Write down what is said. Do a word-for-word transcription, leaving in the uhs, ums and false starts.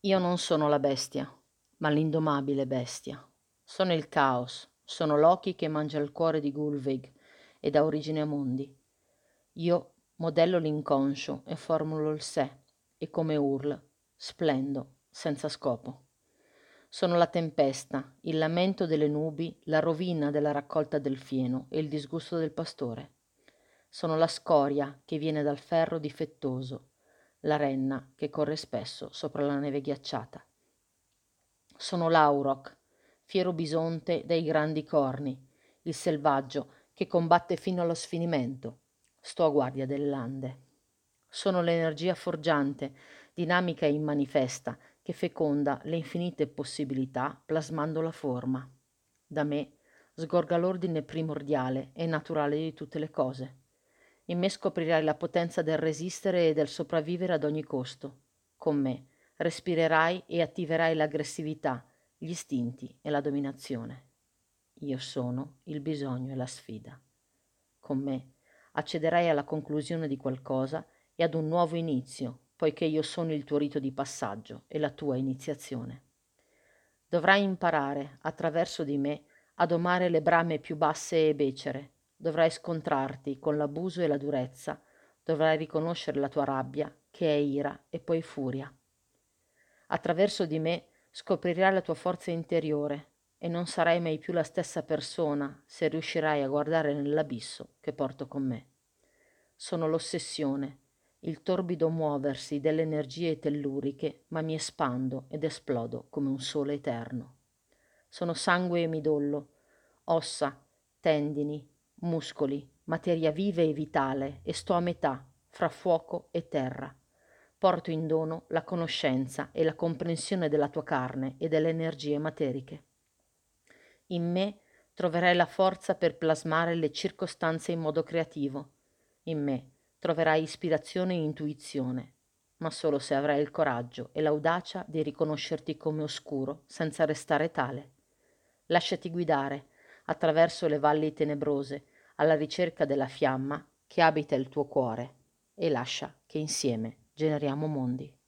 Io non sono la bestia, ma l'indomabile bestia. Sono il caos, sono Loki che mangia il cuore di Gulveig e dà origine a mondi. Io modello l'inconscio e formulo il sé, e come Url splendo senza scopo. Sono la tempesta, il lamento delle nubi, la rovina della raccolta del fieno e il disgusto del pastore. Sono la scoria che viene dal ferro difettoso, la renna che corre spesso sopra la neve ghiacciata. Sono l'auroch, fiero bisonte dai grandi corni, il selvaggio che combatte fino allo sfinimento. Sto a guardia delle lande. Sono l'energia forgiante, dinamica e immanifesta, che feconda le infinite possibilità plasmando la forma. Da me sgorga l'ordine primordiale e naturale di tutte le cose. In me scoprirai la potenza del resistere e del sopravvivere ad ogni costo. Con me respirerai e attiverai l'aggressività, gli istinti e la dominazione. Io sono il bisogno e la sfida. Con me accederai alla conclusione di qualcosa e ad un nuovo inizio, poiché io sono il tuo rito di passaggio e la tua iniziazione. Dovrai imparare, attraverso di me, a domare le brame più basse e becere. Dovrai scontrarti con l'abuso e la durezza. Dovrai riconoscere la tua rabbia, che è ira e poi furia. Attraverso di me scoprirai la tua forza interiore e non sarai mai più la stessa persona se riuscirai a guardare nell'abisso che porto con me. Sono l'ossessione, il torbido muoversi delle energie telluriche, ma mi espando ed esplodo come un sole eterno. Sono sangue e midollo, ossa, tendini, muscoli, materia viva e vitale, e sto a metà fra fuoco e terra. Porto in dono la conoscenza e la comprensione della tua carne e delle energie materiche. In me troverai la forza per plasmare le circostanze in modo creativo. In me troverai ispirazione e intuizione, ma solo se avrai il coraggio e l'audacia di riconoscerti come oscuro senza restare tale. Lasciati guidare attraverso le valli tenebrose alla ricerca della fiamma che abita il tuo cuore e lascia che insieme generiamo mondi.